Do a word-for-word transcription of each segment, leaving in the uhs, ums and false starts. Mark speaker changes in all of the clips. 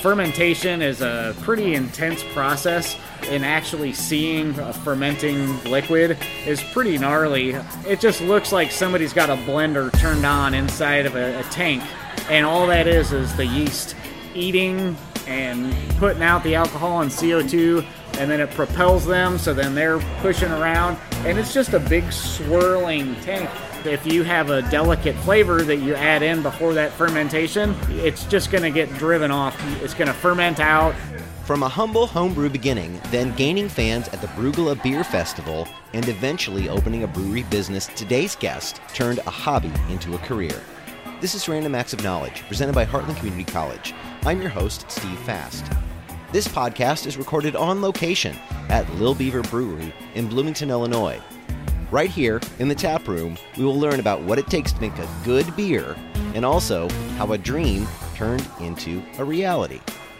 Speaker 1: Fermentation is a pretty intense process, and actually seeing a fermenting liquid is pretty gnarly. It just looks like somebody's got a blender turned on inside of a, a tank, and all that is is the yeast eating and putting out the alcohol and C O two, and then it propels them, so then they're pushing around, and it's just a big swirling tank. If you have a delicate flavor that you add in before that fermentation, it's just going to get driven off. It's going to ferment out.
Speaker 2: From a humble homebrew beginning, then gaining fans at the Brugula Beer Festival, and eventually opening a brewery business, today's guest turned a hobby into a career. This is Random Acts of Knowledge, presented by Heartland Community College. I'm your host, Steve Fast. This podcast is recorded on location at Lil Beaver Brewery in Bloomington, Illinois. Right here in the tap room, we will learn about what it takes to make a good beer, and also how a dream turned into a reality.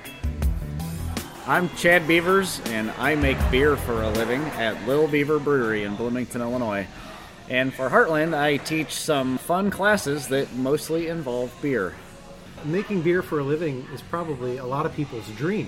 Speaker 1: I'm Chad Beavers, and I make beer for a living at Lil Beaver Brewery in Bloomington, Illinois. And for Heartland, I teach some fun classes that mostly involve beer.
Speaker 3: Making beer for a living is probably a lot of people's dream,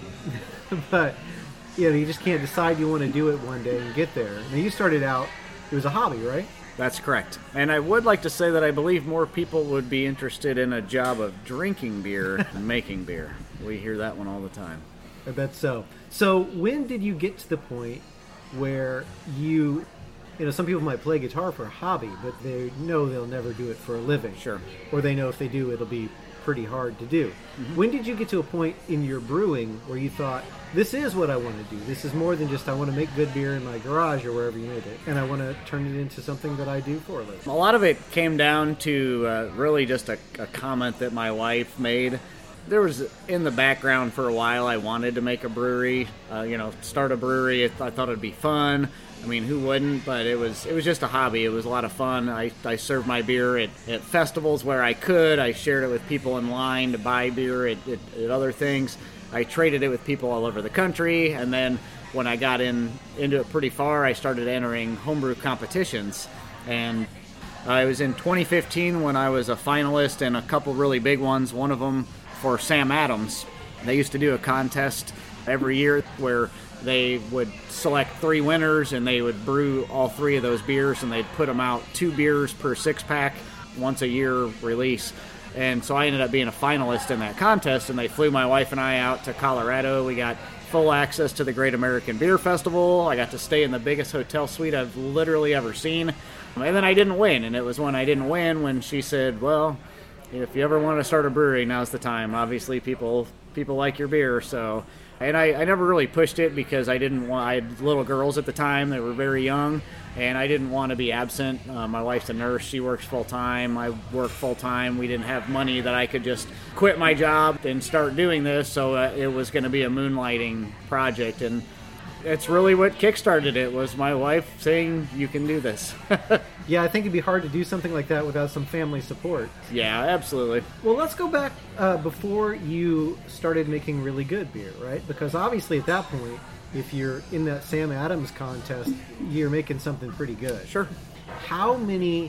Speaker 3: but you know, you just can't decide you want to do it one day and get there. Now, you started out, it was a hobby, right?
Speaker 1: That's correct. And I would like to say that I believe more people would be interested in a job of drinking beer than making beer. We hear that one all the time.
Speaker 3: I bet so. So when did you get to the point where you, you know, some people might play guitar for a hobby, but they know they'll never do it for a living.
Speaker 1: Sure.
Speaker 3: Or they know if they do, it'll be pretty hard to do. Mm-hmm. When did you get to a point in your brewing where you thought, this is what I want to do. This is more than just I want to make good beer in my garage or wherever you made it, and I want to turn it into something that I do for a living?
Speaker 1: A lot of it came down to uh, really just a, a comment that my wife made. There was, in the background for a while, I wanted to make a brewery, uh, you know, start a brewery. I thought it'd be fun. I mean, who wouldn't? But it was it was just a hobby. It was a lot of fun. I, I served my beer at, at festivals where I could. I shared it with people in line to buy beer at, at, at other things. I traded it with people all over the country. And then when I got in into it pretty far, I started entering homebrew competitions. And uh, it was in twenty fifteen when I was a finalist in a couple really big ones. One of them for Sam Adams. They used to do a contest every year where they would select three winners, and they would brew all three of those beers, and they'd put them out two beers per six-pack, once a year release. And so I ended up being a finalist in that contest, and they flew my wife and I out to Colorado. We got full access to the Great American Beer Festival. I got to stay in the biggest hotel suite I've literally ever seen. And then I didn't win, and it was when I didn't win when she said, well, if you ever want to start a brewery, now's the time. Obviously, people people like your beer, so... And I, I never really pushed it because I didn't want, I had little girls at the time that were very young, and I didn't want to be absent. Uh, my wife's a nurse. She works full-time. I work full-time. We didn't have money that I could just quit my job and start doing this, so uh, it was going to be a moonlighting project. And it's really what kickstarted it, was my wife saying, you can do this.
Speaker 3: Yeah, I think it'd be hard to do something like that without some family support.
Speaker 1: Yeah, absolutely.
Speaker 3: Well, let's go back uh, before you started making really good beer, right? Because obviously at that point, if you're in that Sam Adams contest, you're making something pretty good.
Speaker 1: Sure.
Speaker 3: How many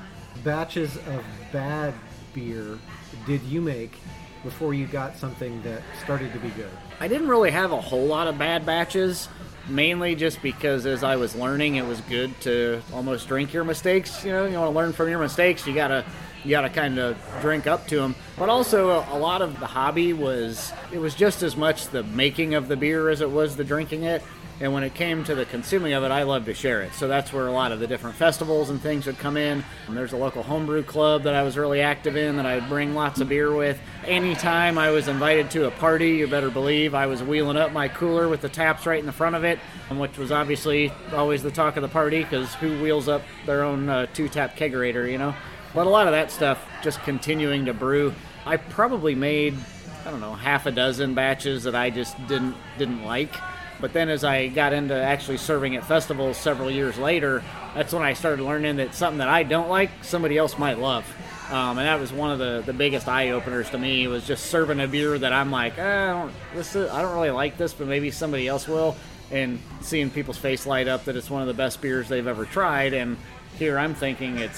Speaker 3: batches of bad beer did you make before you got something that started to be good?
Speaker 1: I didn't really have a whole lot of bad batches, mainly just because as I was learning, it was good to almost drink your mistakes. You know, you want to learn from your mistakes, you gotta you gotta kind of drink up to them. But also, a, a lot of the hobby was, it was just as much the making of the beer as it was the drinking it. And when it came to the consuming of it, I loved to share it. So that's where a lot of the different festivals and things would come in. And there's a local homebrew club that I was really active in that I'd bring lots of beer with. Anytime I was invited to a party, you better believe I was wheeling up my cooler with the taps right in the front of it, which was obviously always the talk of the party, because who wheels up their own uh, two-tap kegerator, you know? But a lot of that stuff, just continuing to brew. I probably made, I don't know, half a dozen batches that I just didn't didn't like. But then as I got into actually serving at festivals several years later, that's when I started learning that something that I don't like, somebody else might love. Um, and that was one of the, the biggest eye-openers to me, was just serving a beer that I'm like, eh, I, don't, this is, I don't really like this, but maybe somebody else will. And seeing people's face light up that it's one of the best beers they've ever tried. And here I'm thinking it's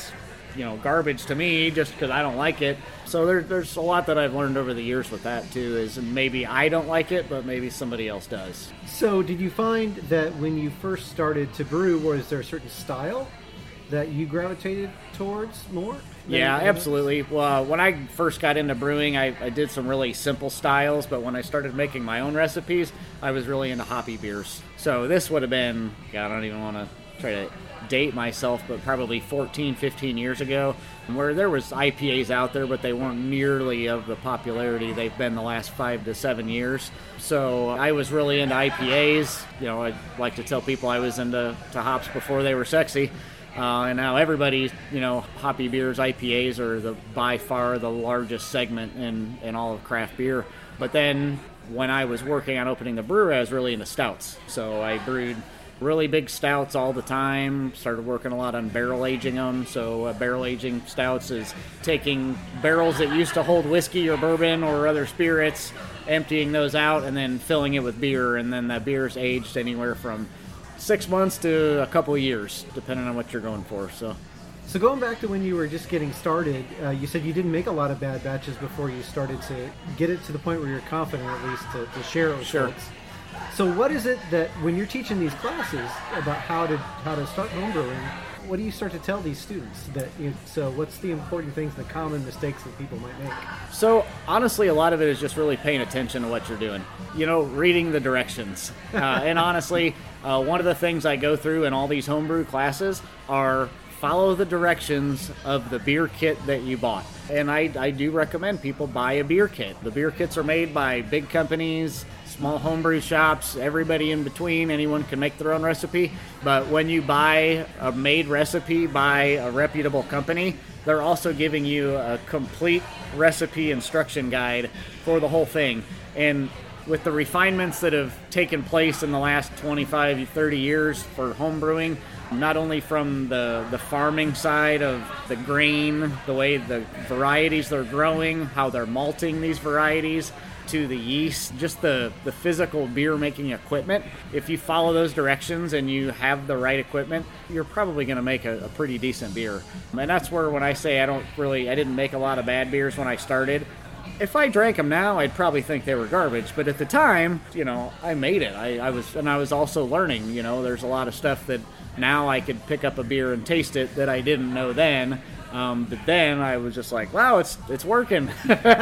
Speaker 1: you know, garbage to me just because I don't like it. So there, there's a lot that I've learned over the years with that too, is maybe I don't like it, but maybe somebody else does.
Speaker 3: So did you find that when you first started to brew, was there a certain style that you gravitated towards more?
Speaker 1: Yeah, absolutely. Well, when I first got into brewing, I, I did some really simple styles, but when I started making my own recipes, I was really into hoppy beers. So this would have been, God, I don't even want to try to date myself, but probably fourteen, fifteen years ago, where there was I P As out there, but they weren't nearly of the popularity they've been the last five to seven years. So I was really into I P As. You know, I like to tell people I was into to hops before they were sexy. Uh, and now everybody, you know, hoppy beers, I P As are the by far the largest segment in, in all of craft beer. But then when I was working on opening the brewery, I was really into stouts. So I brewed really big stouts all the time, started working a lot on barrel aging them. So uh, barrel aging stouts is taking barrels that used to hold whiskey or bourbon or other spirits, emptying those out, and then filling it with beer. And then that beer is aged anywhere from six months to a couple of years, depending on what you're going for. So,
Speaker 3: so going back to when you were just getting started, uh, you said you didn't make a lot of bad batches before you started to get it to the point where you're confident, at least, to, to share it with
Speaker 1: Sure.
Speaker 3: folks. So what is it that when you're teaching these classes about how to how to start homebrewing, what do you start to tell these students? That you, so what's the important things, the common mistakes that people might make?
Speaker 1: So honestly, a lot of it is just really paying attention to what you're doing. You know, reading the directions. Uh, and honestly, uh, one of the things I go through in all these homebrew classes are follow the directions of the beer kit that you bought. And I, I do recommend people buy a beer kit. The beer kits are made by big companies, small homebrew shops, everybody in between. Anyone can make their own recipe. But when you buy a made recipe by a reputable company, they're also giving you a complete recipe instruction guide for the whole thing. And with the refinements that have taken place in the last twenty-five, thirty years for homebrewing, not only from the, the farming side of the grain, the way the varieties they're growing, how they're malting these varieties, to the yeast, just the, the physical beer making equipment. If you follow those directions and you have the right equipment, you're probably going to make a, a pretty decent beer. And that's where when I say I don't really, I didn't make a lot of bad beers when I started. If I drank them now, I'd probably think they were garbage. But at the time, you know, I made it. I, I was, and I was also learning. You know, there's a lot of stuff that now I could pick up a beer and taste it that I didn't know then. Um, but then I was just like, wow, it's it's working.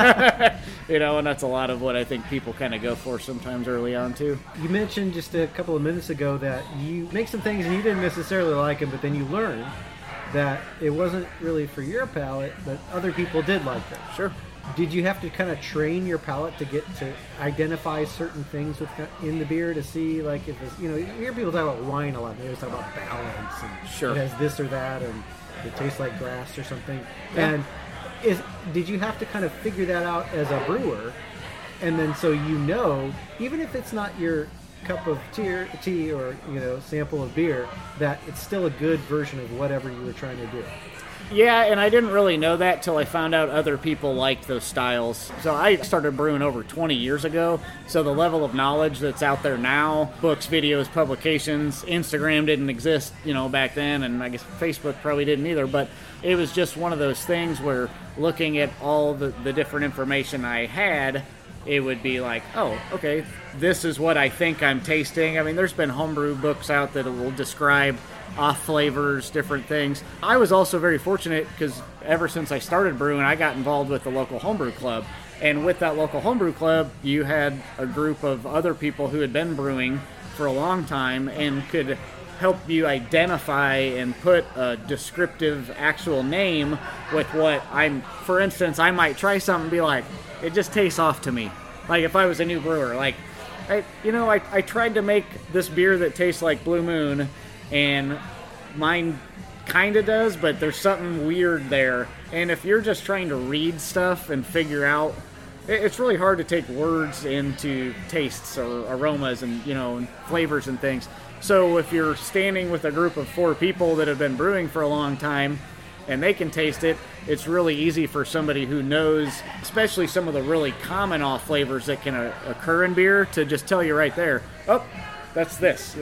Speaker 1: You know, and that's a lot of what I think people kind of go for sometimes early on too.
Speaker 3: You mentioned just a couple of minutes ago that you make some things and you didn't necessarily like them, but then you learned that it wasn't really for your palate, but other people did like them.
Speaker 1: Sure.
Speaker 3: Did you have to kind of train your palate to get to identify certain things with in the beer to see, like, if it's, you know, you hear people talk about wine a lot. They always talk about balance and
Speaker 1: Sure.
Speaker 3: it has this or that and it tastes like grass or something.
Speaker 1: Yeah.
Speaker 3: And is did you have to kind of figure that out as a brewer? And then so you know, even if it's not your cup of tea, tea or, you know, sample of beer, that it's still a good version of whatever you were trying to do.
Speaker 1: Yeah, and I didn't really know that till I found out other people liked those styles. So I started brewing over twenty years ago, so the level of knowledge that's out there now, books, videos, publications, Instagram didn't exist, you know, back then, and I guess Facebook probably didn't either, but it was just one of those things where looking at all the, the different information I had, it would be like, oh, okay, this is what I think I'm tasting. I mean, there's been homebrew books out that will describe off flavors, different things. I was also very fortunate because ever since I started brewing, I got involved with the local homebrew club. And with that local homebrew club, you had a group of other people who had been brewing for a long time and could help you identify and put a descriptive actual name with what I'm, for instance, I might try something and be like, it just tastes off to me. Like if I was a new brewer, like, I, you know, I, I tried to make this beer that tastes like Blue Moon, and mine kind of does, but there's something weird there. And if you're just trying to read stuff and figure out, it, it's really hard to take words into tastes or aromas and, you know, and flavors and things. So if you're standing with a group of four people that have been brewing for a long time and they can taste it, it's really easy for somebody who knows, especially some of the really common off flavors that can uh, occur in beer, to just tell you right there, oh, that's this. It's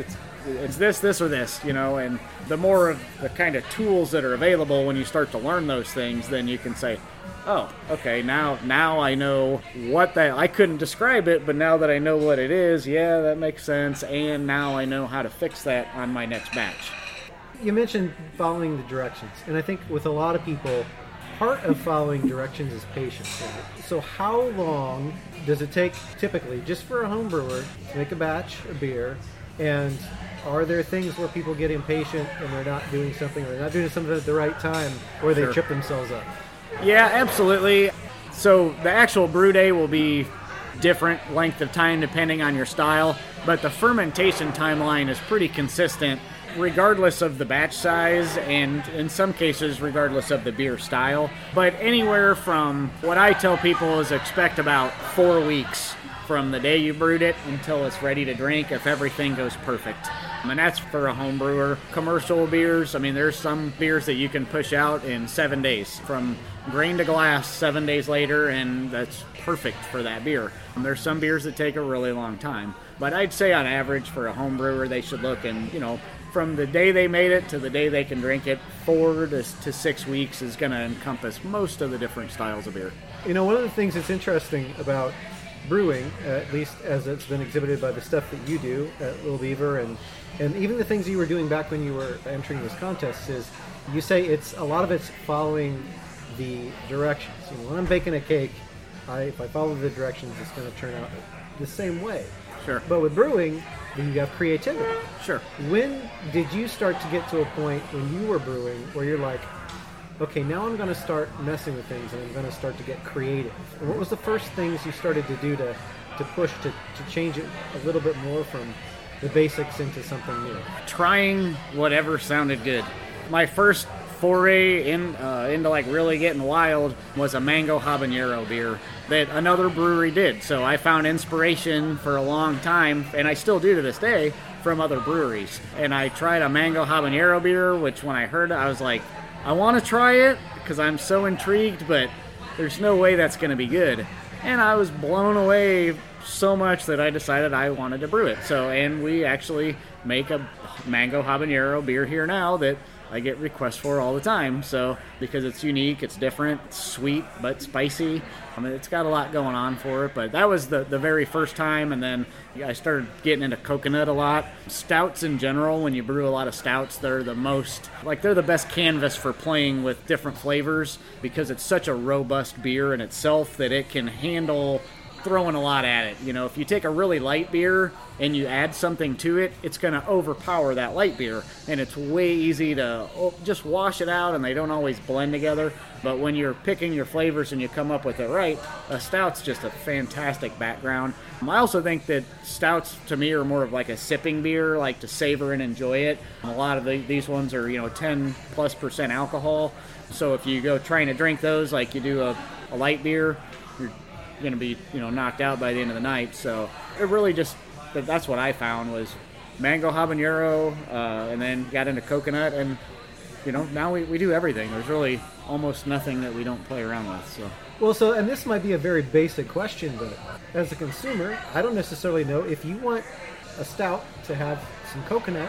Speaker 1: it's this, this, or this, you know, and the more of the kind of tools that are available when you start to learn those things, then you can say, oh, okay, now now I know what that, I couldn't describe it, but now that I know what it is, yeah, that makes sense, and now I know how to fix that on my next batch.
Speaker 3: You mentioned following the directions, and I think with a lot of people, part of following directions is patience. Right? So how long does it take, typically, just for a home brewer, to make a batch of beer, and are there things where people get impatient and they're not doing something, or they're not doing something at the right time, or they
Speaker 1: Sure.
Speaker 3: trip themselves up?
Speaker 1: Yeah, absolutely. So the actual brew day will be different length of time depending on your style, but the fermentation timeline is pretty consistent regardless of the batch size, and in some cases regardless of the beer style. But anywhere from, what I tell people is expect about four weeks from the day you brewed it until it's ready to drink, if everything goes perfect. And that's for a home brewer. Commercial beers, I mean, there's some beers that you can push out in seven days, from grain to glass seven days later, and that's perfect for that beer. And there's some beers that take a really long time. But I'd say on average for a home brewer, they should look, and, you know, from the day they made it to the day they can drink it, four to, to six weeks is going to encompass most of the different styles of beer.
Speaker 3: You know, one of the things that's interesting about brewing, at least as it's been exhibited by the stuff that you do at Little Beaver, and, and even the things you were doing back when you were entering this contest, is you say it's a lot of it's following the directions. You know, when I'm baking a cake, I, if I follow the directions, it's going to turn out the same way.
Speaker 1: Sure.
Speaker 3: But with brewing, you have creativity.
Speaker 1: Sure.
Speaker 3: When did you start to get to a point when you were brewing where you're like, okay, now I'm going to start messing with things and I'm going to start to get creative? And what was the first things you started to do to, to push to, to change it a little bit more from the basics into something new?
Speaker 1: Trying whatever sounded good. My first foray in uh, into like really getting wild was a mango habanero beer that another brewery did. So I found inspiration for a long time, and I still do to this day, from other breweries. And I tried a mango habanero beer, which when I heard it, I was like, I want to try it because I'm so intrigued, but there's no way that's going to be good. And I was blown away so much that I decided I wanted to brew it. So, and we actually make a mango habanero beer here now that I get requests for all the time. So, because it's unique, it's different, it's sweet but spicy. I mean, it's got a lot going on for it. But that was the, the very first time, and then I started getting into coconut a lot. Stouts in general, when you brew a lot of stouts, they're the most, like they're the best canvas for playing with different flavors, because it's such a robust beer in itself that it can handle throwing a lot at it. You know, if you take a really light beer and you add something to it, it's going to overpower that light beer, and it's way easy to just wash it out, and they don't always blend together. But when you're picking your flavors and you come up with it right, a stout's just a fantastic background. I also think that stouts to me are more of like a sipping beer, like to savor and enjoy it. A lot of the, these ones are, you know, ten plus percent alcohol. So if you go trying to drink those like you do a, a light beer, you're going to be, you know, knocked out by the end of the night. So it really just, that's what I found was mango habanero, uh, and then got into coconut, and, you know, now we, we do everything. There's really almost nothing that we don't play around with. So.
Speaker 3: Well, so, and this might be a very basic question, but as a consumer, I don't necessarily know if you want a stout to have some coconut.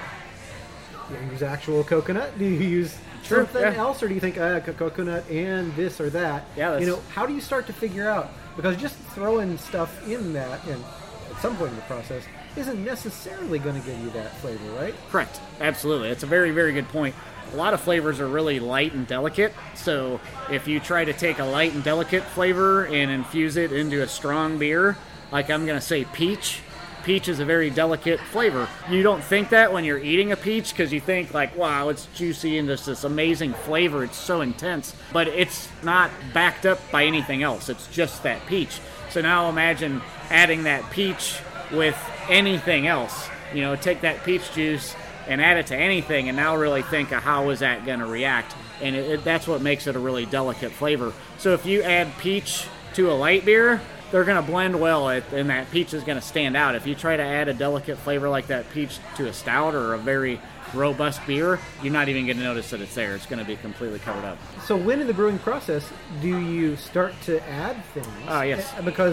Speaker 3: Do you use actual coconut? Do you use
Speaker 1: Sure,
Speaker 3: something
Speaker 1: yeah.
Speaker 3: else, or do you think uh, co- coconut and this or that?
Speaker 1: Yeah, that's-
Speaker 3: you know, how do you start to figure out? Because just throwing stuff in that, and at some point in the process, isn't necessarily going to give you that flavor, right?
Speaker 1: Correct. Absolutely. It's a very, very good point. A lot of flavors are really light and delicate, so if you try to take a light and delicate flavor and infuse it into a strong beer, like I'm going to say peach, peach is a very delicate flavor. You don't think that when you're eating a peach, because you think like, wow, it's juicy and just this amazing flavor, it's so intense, but it's not backed up by anything else. It's just that peach. So now imagine adding that peach with anything else. You know, take that peach juice and add it to anything, and now really think of how is that going to react. And it, it, that's what makes it a really delicate flavor. So if you add peach to a light beer, they're going to blend well, and that peach is going to stand out. If you try to add a delicate flavor like that peach to a stout or a very robust beer, you're not even going to notice that it's there. It's going to be completely covered up.
Speaker 3: So when in the brewing process do you start to add things?
Speaker 1: Ah, yes.
Speaker 3: Because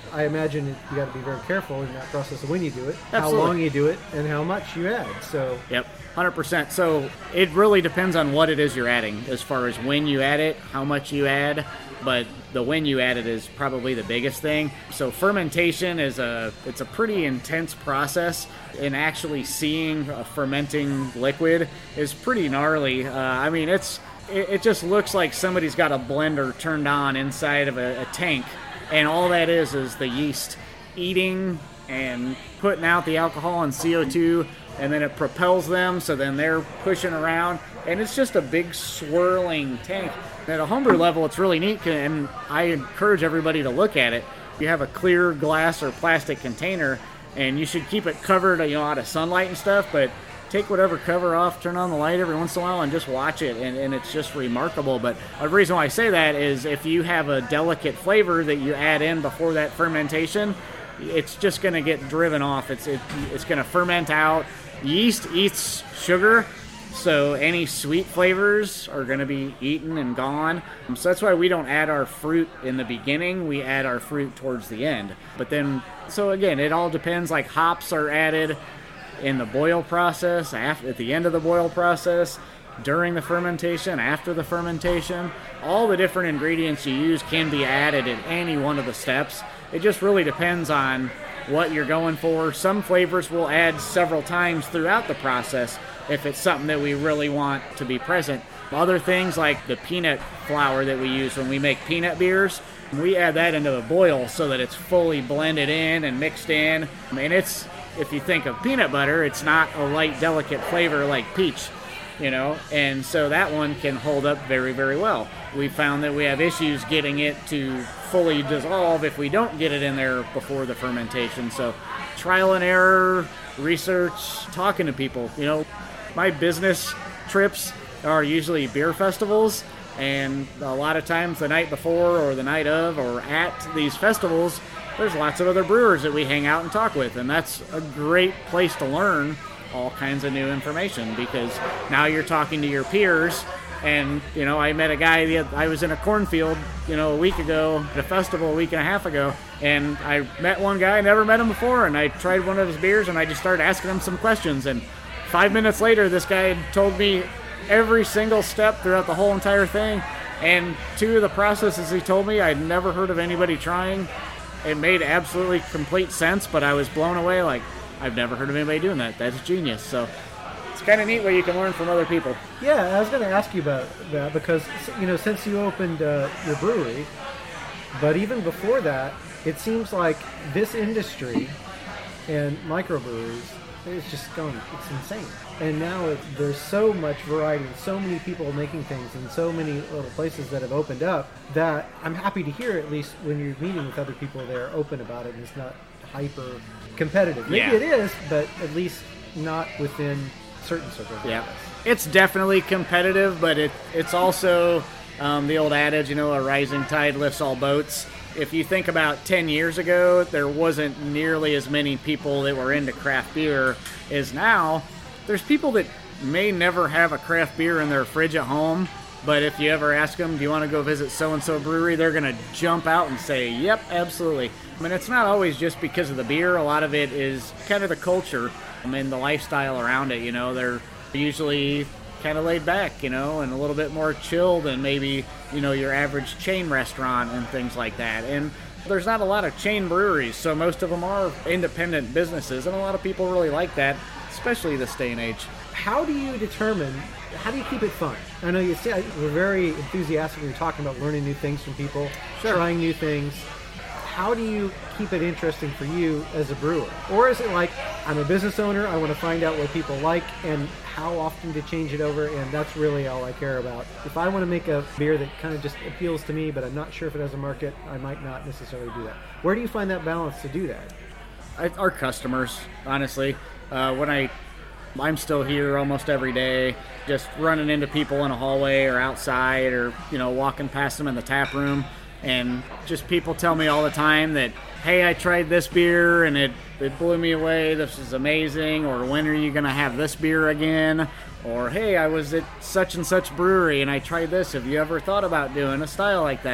Speaker 3: I imagine you got to be very careful in that process of when you do it,
Speaker 1: Absolutely.
Speaker 3: how long you do it, and how much you add. So
Speaker 1: Yep, one hundred percent. So it really depends on what it is you're adding as far as when you add it, how much you add, but the when you add it is probably the biggest thing. So fermentation is a it's a pretty intense process, and actually seeing a fermenting liquid is pretty gnarly. Uh, I mean, it's it, it just looks like somebody's got a blender turned on inside of a, a tank, and all that is is the yeast eating and putting out the alcohol and C O two, and then it propels them, so then they're pushing around, and it's just a big swirling tank. At a homebrew level, it's really neat, and I encourage everybody to look at it. You have a clear glass or plastic container, and you should keep it covered, you know, out of sunlight and stuff, but take whatever cover off, turn on the light every once in a while, and just watch it, and, and it's just remarkable. But the reason why I say that is if you have a delicate flavor that you add in before that fermentation, it's just going to get driven off. It's it, it's going to ferment out. Yeast eats sugar, so any sweet flavors are going to be eaten and gone. So that's why we don't add our fruit in the beginning. We add our fruit towards the end. But then, so again, it all depends. Like hops are added in the boil process, after, at the end of the boil process, during the fermentation, after the fermentation. All the different ingredients you use can be added in any one of the steps. It just really depends on what you're going for. Some flavors will add several times throughout the process if it's something that we really want to be present. Other things like the peanut flour that we use when we make peanut beers, we add that into the boil so that it's fully blended in and mixed in. I mean, it's, if you think of peanut butter, it's not a light, delicate flavor like peach, you know, and so that one can hold up very, very well. We found that we have issues getting it to fully dissolve if we don't get it in there before the fermentation. So trial and error, research, talking to people. You know, my business trips are usually beer festivals, and a lot of times the night before or the night of or at these festivals, there's lots of other brewers that we hang out and talk with, and that's a great place to learn all kinds of new information, because now you're talking to your peers. And, you know, I met a guy, I was in a cornfield, you know, a week ago, at a festival a week and a half ago, and I met one guy, never met him before, and I tried one of his beers, and I just started asking him some questions, and five minutes later, this guy had told me every single step throughout the whole entire thing, and two of the processes he told me I'd never heard of anybody trying. It made absolutely complete sense, but I was blown away, like, I've never heard of anybody doing that. That's genius. So it's kind of neat what you can learn from other people.
Speaker 3: yeah, I was going to ask you about that because, you know, since you opened uh, your brewery, but even before that, it seems like this industry and microbreweries is just going, it's insane. And now it, there's so much variety and so many people making things and so many little places that have opened up that I'm happy to hear, at least when you're meeting with other people, they're open about it and it's not hyper competitive. Maybe
Speaker 1: Yeah.
Speaker 3: it is, but at least not within certain circles.
Speaker 1: Yeah, it's definitely competitive, but it it's also um, the old adage, you know, a rising tide lifts all boats. If you think about ten years ago, there wasn't nearly as many people that were into craft beer as now. There's people that may never have a craft beer in their fridge at home, but if you ever ask them, do you want to go visit so-and-so brewery, they're going to jump out and say, yep, absolutely. I mean, it's not always just because of the beer. A lot of it is kind of the culture and the lifestyle around it. You know, they're usually kind of laid back, you know, and a little bit more chill than maybe, you know, your average chain restaurant and things like that. And there's not a lot of chain breweries, so most of them are independent businesses, and a lot of people really like that, especially this day and age.
Speaker 3: How do you determine, how do you keep it fun? I know you say we're very enthusiastic when you're talking about learning new things from people,
Speaker 1: Sure.
Speaker 3: trying new things. How do you keep it interesting for you as a brewer? Or is it like, I'm a business owner, I want to find out what people like and how often to change it over, and that's really all I care about. If I want to make a beer that kind of just appeals to me, but I'm not sure if it has a market, I might not necessarily do that. Where do you find that balance to do that?
Speaker 1: I, our customers, honestly. Uh, when I, I'm still here almost every day, just running into people in a hallway or outside, or you know, walking past them in the tap room, and just people tell me all the time that, hey, I tried this beer and it it blew me away. This is amazing. Or when are you going to have this beer again? Or hey, I was at such and such brewery and I tried this. Have you ever thought about doing a style like that?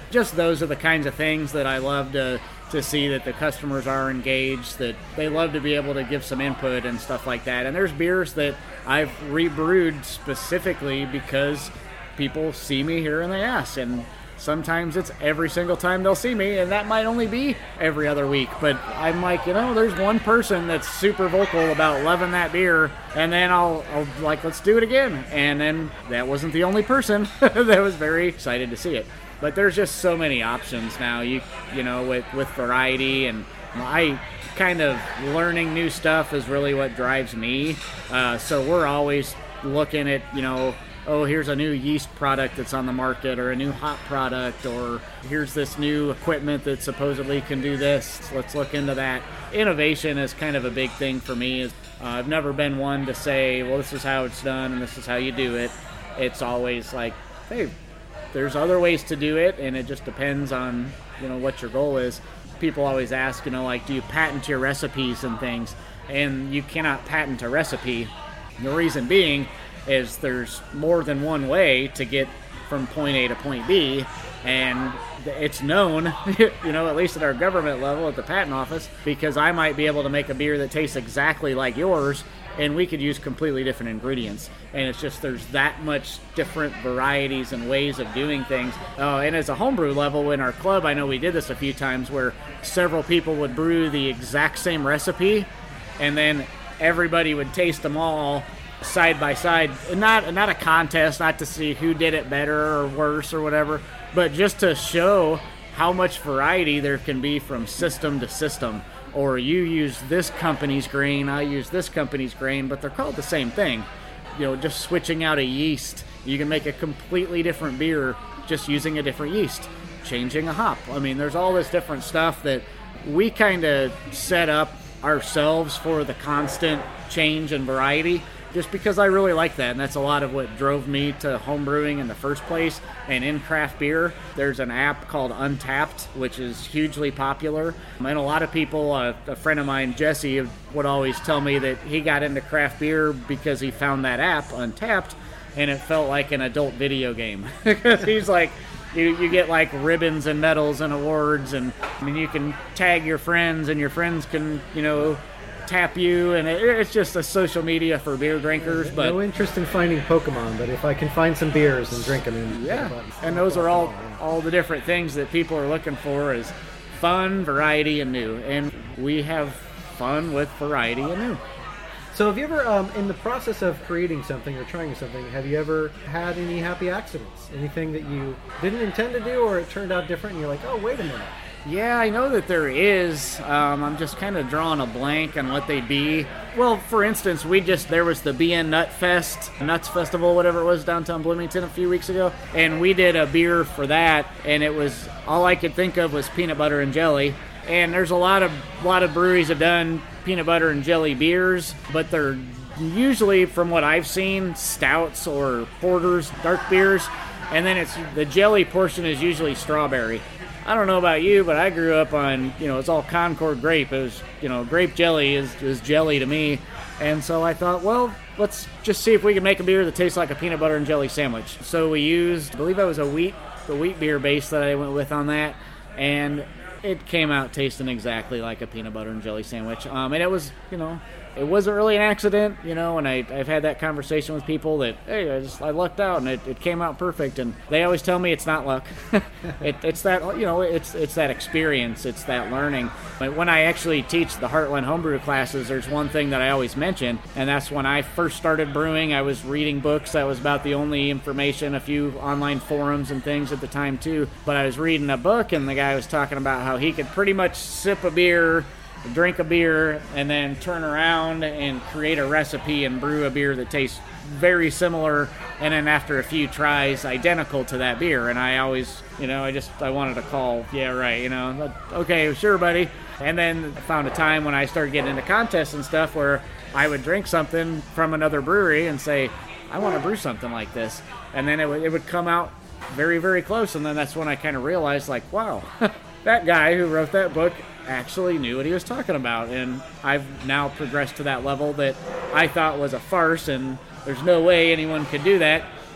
Speaker 1: just those are the kinds of things that I love to to see, that the customers are engaged, that they love to be able to give some input and stuff like that. And there's beers that I've rebrewed specifically because people see me here and they ask, and sometimes it's every single time they'll see me, and that might only be every other week. But I'm like, you know, there's one person that's super vocal about loving that beer, and then I'll, I'll like, let's do it again. And then that wasn't the only person that was very excited to see it. But there's just so many options now, you you know, with, with variety, and I kind of learning new stuff is really what drives me. Uh, so we're always looking at, you know, oh, here's a new yeast product that's on the market, or a new hop product, or here's this new equipment that supposedly can do this. Let's look into that. Innovation is kind of a big thing for me. Uh, I've never been one to say, well, this is how it's done and this is how you do it. It's always like, hey, there's other ways to do it, and it just depends on, you know, what your goal is. People always ask, you know, like, do you patent your recipes and things? And you cannot patent a recipe. The reason being is there's more than one way to get from point A to point B, and it's known, you know, at least at our government level at the patent office, because I might be able to make a beer that tastes exactly like yours, and we could use completely different ingredients. And it's just, there's that much different varieties and ways of doing things. Oh, and as a homebrew level in our club, I know we did this a few times where several people would brew the exact same recipe, and then everybody would taste them all side by side. Not not a contest, not to see who did it better or worse or whatever, but just to show how much variety there can be from system to system. Or you use this company's grain, I use this company's grain, but they're called the same thing. You know, just switching out a yeast. You can make a completely different beer just using a different yeast. Changing a hop. I mean, there's all this different stuff that we kind of set up ourselves for the constant change and variety, just because I really like that, and that's a lot of what drove me to homebrewing in the first place. And in craft beer, there's an app called Untapped, which is hugely popular. And a lot of people, uh, a friend of mine, Jesse, would always tell me that he got into craft beer because he found that app, Untapped, and it felt like an adult video game. Because he's like, you, you get like ribbons and medals and awards, and I mean, you can tag your friends, and your friends can, you know, tap you, and it, it's just a social media for beer drinkers. But
Speaker 3: no interest in finding Pokemon, but if I can find some beers and drink them, and
Speaker 1: yeah, and those are all all the different things that people are looking for, is fun, variety, and new. And we have fun with variety and new.
Speaker 3: So have you ever, um, in the process of creating something or trying something, have you ever had any happy accidents? Anything that you didn't intend to do, or it turned out different and you're like, oh, wait a minute?
Speaker 1: Yeah, I know that there is. Um, I'm just kind of drawing a blank on what they'd be. Well, for instance, we just, there was the B N Nut Fest, Nuts Festival, whatever it was, downtown Bloomington a few weeks ago. And we did a beer for that, and it was, all I could think of was peanut butter and jelly. And there's a lot of, lot of breweries have done peanut butter and jelly beers, but they're usually, from what I've seen, stouts or porters, dark beers. And then it's, the jelly portion is usually strawberry. I don't know about you, but I grew up on, you know, it's all Concord grape. It was, you know, grape jelly is, is jelly to me. And so I thought, well, let's just see if we can make a beer that tastes like a peanut butter and jelly sandwich. So we used, I believe it was a wheat, the wheat beer base that I went with on that. And it came out tasting exactly like a peanut butter and jelly sandwich. Um, and it was, you know, it wasn't really an accident, you know, and I, I've had that conversation with people that, hey, I just I lucked out and it, it came out perfect. And they always tell me it's not luck. it, it's that, you know, it's it's that experience, it's that learning. But when I actually teach the Heartland Homebrew classes, there's one thing that I always mention, and that's when I first started brewing, I was reading books. That was about the only information, a few online forums and things at the time too. But I was reading a book, and the guy was talking about how he could pretty much sip a beer, drink a beer, and then turn around and create a recipe and brew a beer that tastes very similar, and then after a few tries, identical to that beer. And I always, you know, I just, I wanted to call, yeah, right, you know, okay, sure, buddy. And then I found a time when I started getting into contests and stuff where I would drink something from another brewery and say, I want to brew something like this. And then it would, it would come out very, very close. And then that's when I kind of realized, like, wow, that guy who wrote that book actually knew what he was talking about. And I've now progressed to that level that I thought was a farce, and there's no way anyone could do that.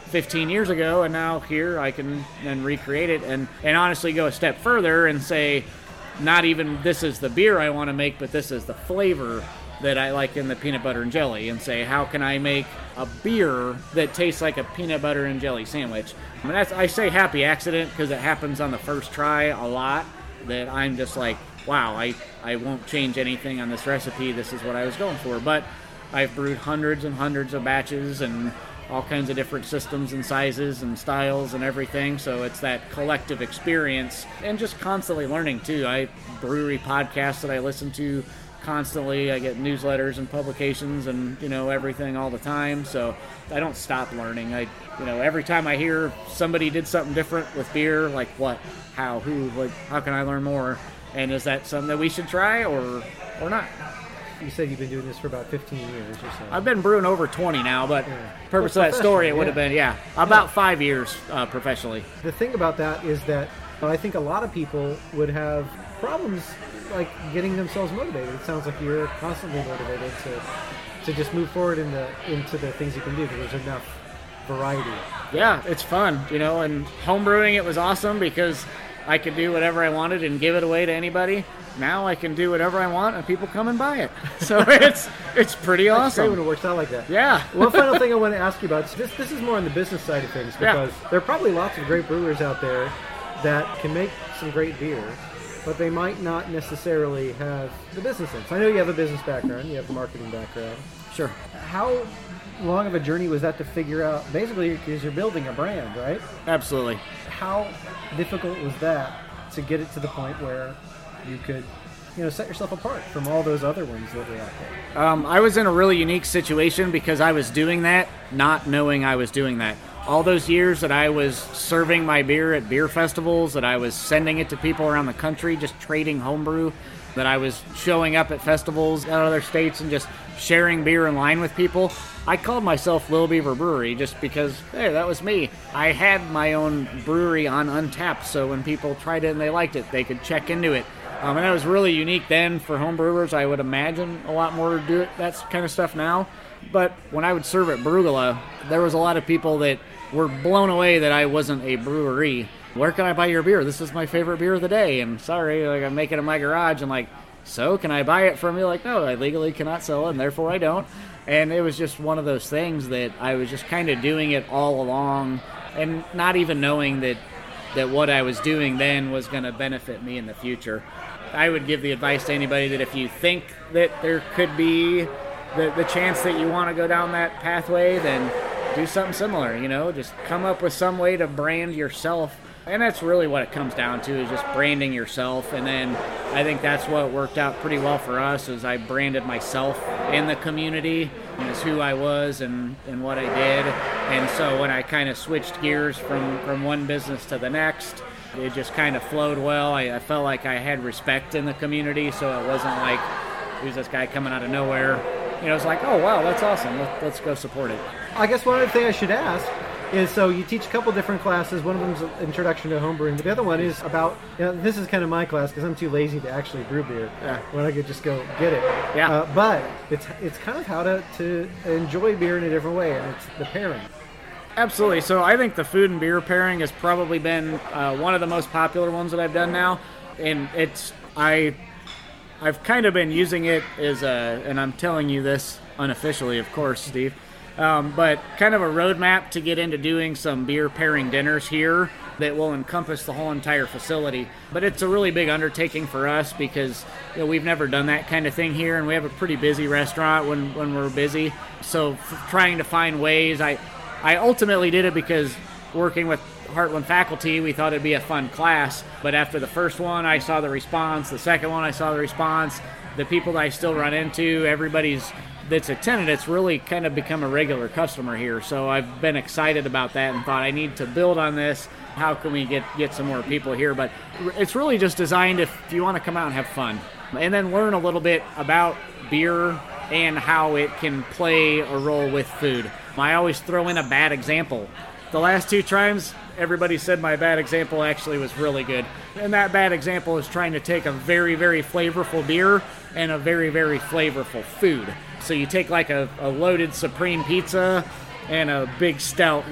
Speaker 1: fifteen years ago, and now here I can then recreate it and, and honestly go a step further and say, not even this is the beer I want to make, but this is the flavor that I like in the peanut butter and jelly, and say, how can I make a beer that tastes like a peanut butter and jelly sandwich? I mean, that's, I say happy accident because it happens on the first try a lot, that I'm just like, wow, I, I won't change anything on this recipe. This is what I was going for. But I've brewed hundreds and hundreds of batches and all kinds of different systems and sizes and styles and everything. So it's that collective experience and just constantly learning too. I brewery podcasts that I listen to constantly. I get newsletters and publications and, you know, everything all the time. So I don't stop learning. I, you know, every time I hear somebody did something different with beer, like what, how, who, like, how can I learn more? And is that something that we should try or, or not?
Speaker 3: You said you've been doing this for about fifteen years or so.
Speaker 1: I've been brewing over twenty now, but
Speaker 3: yeah.
Speaker 1: purpose
Speaker 3: well,
Speaker 1: of that story, it
Speaker 3: yeah.
Speaker 1: would have been, yeah, about
Speaker 3: yeah.
Speaker 1: five years uh, professionally.
Speaker 3: The thing about that is that I think a lot of people would have problems like getting themselves motivated. It sounds like you're constantly motivated to to just move forward in the into the things you can do because there's enough variety.
Speaker 1: Yeah, it's fun, you know, and homebrewing, it was awesome because I could do whatever I wanted and give it away to anybody. Now I can do whatever I want and people come and buy it. So it's it's pretty
Speaker 3: That's
Speaker 1: awesome.
Speaker 3: great when it works out like that.
Speaker 1: Yeah.
Speaker 3: One final thing I want to ask you about, this this is more on the business side of things, because yeah. there are probably lots of great brewers out there that can make some great beer, but they might not necessarily have the business sense. I know you have a business background, you have a marketing background.
Speaker 1: Sure.
Speaker 3: How long of a journey was that to figure out, basically because you're building a brand, right?
Speaker 1: Absolutely.
Speaker 3: How difficult was that to get it to the point where you could, you know, set yourself apart from all those other ones that were out there?
Speaker 1: Um, I was in a really unique situation because I was doing that, not knowing I was doing that. All those years that I was serving my beer at beer festivals, that I was sending it to people around the country, just trading homebrew, that I was showing up at festivals in other states and just sharing beer in line with people, I called myself Little Beaver Brewery just because, hey, that was me. I had my own brewery on Untappd, so when people tried it and they liked it, they could check into it. Um, and that was really unique then for home brewers. I would imagine a lot more do it, that kind of stuff now. But when I would serve at Brugula, there was a lot of people that were blown away that I wasn't a brewery. Where can I buy your beer? This is my favorite beer of the day. And sorry, like I'm making it in my garage. I'm like, so can I buy it from you? Like, no, I legally cannot sell it, and therefore I don't. And it was just one of those things that I was just kind of doing it all along and not even knowing that, that what I was doing then was going to benefit me in the future. I would give the advice to anybody that if you think that there could be the, the chance that you want to go down that pathway, then do something similar, you know, just come up with some way to brand yourself. And that's really what it comes down to, is just branding yourself. And then I think that's what worked out pretty well for us, is I branded myself in the community as who I was and, and what I did. And so when I kind of switched gears from, from one business to the next, it just kind of flowed well. I, I felt like I had respect in the community, so it wasn't like, who's this guy coming out of nowhere? You know, it's like, oh, wow, that's awesome. Let, let's go support it.
Speaker 3: I guess one other thing I should ask is, so you teach a couple different classes. One of them is Introduction to Homebrewing, but the other one is about, you know, this is kind of my class because I'm too lazy to actually brew beer
Speaker 1: yeah.
Speaker 3: when I could just go get it.
Speaker 1: Yeah.
Speaker 3: Uh, but it's it's kind of how to, to enjoy beer in a different way, and it's the pairing.
Speaker 1: Absolutely. So I think the food and beer pairing has probably been uh, one of the most popular ones that I've done now, and it's I I've kind of been using it as a, and I'm telling you this unofficially, of course, Steve, um, but kind of a roadmap to get into doing some beer pairing dinners here that will encompass the whole entire facility. But it's a really big undertaking for us because, you know, we've never done that kind of thing here, and we have a pretty busy restaurant when, when we're busy. So f- trying to find ways, I I ultimately did it because working with Heartland faculty, we thought it'd be a fun class. But after the first one, I saw the response. The second one, I saw the response. The people that I still run into, everybody's that's attended, it's really kind of become a regular customer here. So I've been excited about that and thought I need to build on this. How can we get, get some more people here? But it's really just designed if you want to come out and have fun and then learn a little bit about beer and how it can play a role with food. I always throw in a bad example. The last two times, everybody said my bad example actually was really good. And that bad example is trying to take a very, very flavorful beer and a very, very flavorful food. So you take like a, a loaded Supreme pizza and a big stout with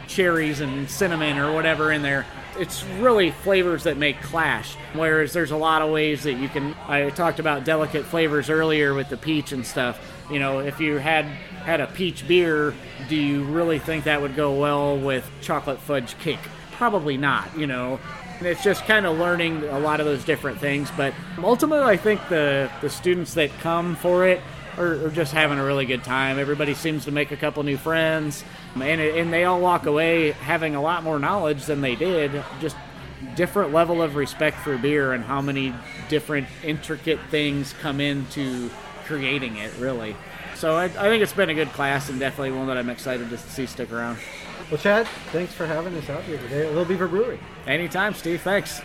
Speaker 1: cherries and cinnamon or whatever in there. It's really flavors that make clash, whereas there's a lot of ways that you can, I talked about delicate flavors earlier with the peach and stuff. You know, if you had had a peach beer, do you really think that would go well with chocolate fudge cake? Probably not, you know. It's just kind of learning a lot of those different things, but ultimately I think the, the students that come for it are, are just having a really good time. Everybody seems to make a couple new friends, and, and they all walk away having a lot more knowledge than they did, just different level of respect for beer and how many different intricate things come into creating it, really. So I, I think it's been a good class and definitely one that I'm excited to see stick around.
Speaker 3: Well, Chad, thanks for having us out here today at Little Beaver Brewery.
Speaker 1: Anytime, Steve. Thanks.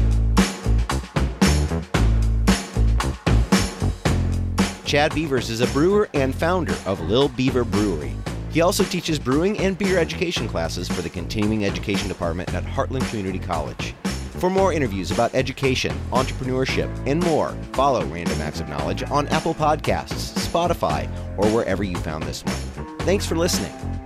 Speaker 2: Chad Beavers is a brewer and founder of Little Beaver Brewery. He also teaches brewing and beer education classes for the Continuing Education Department at Heartland Community College. For more interviews about education, entrepreneurship, and more, follow Random Acts of Knowledge on Apple Podcasts, Spotify, or wherever you found this one. Thanks for listening.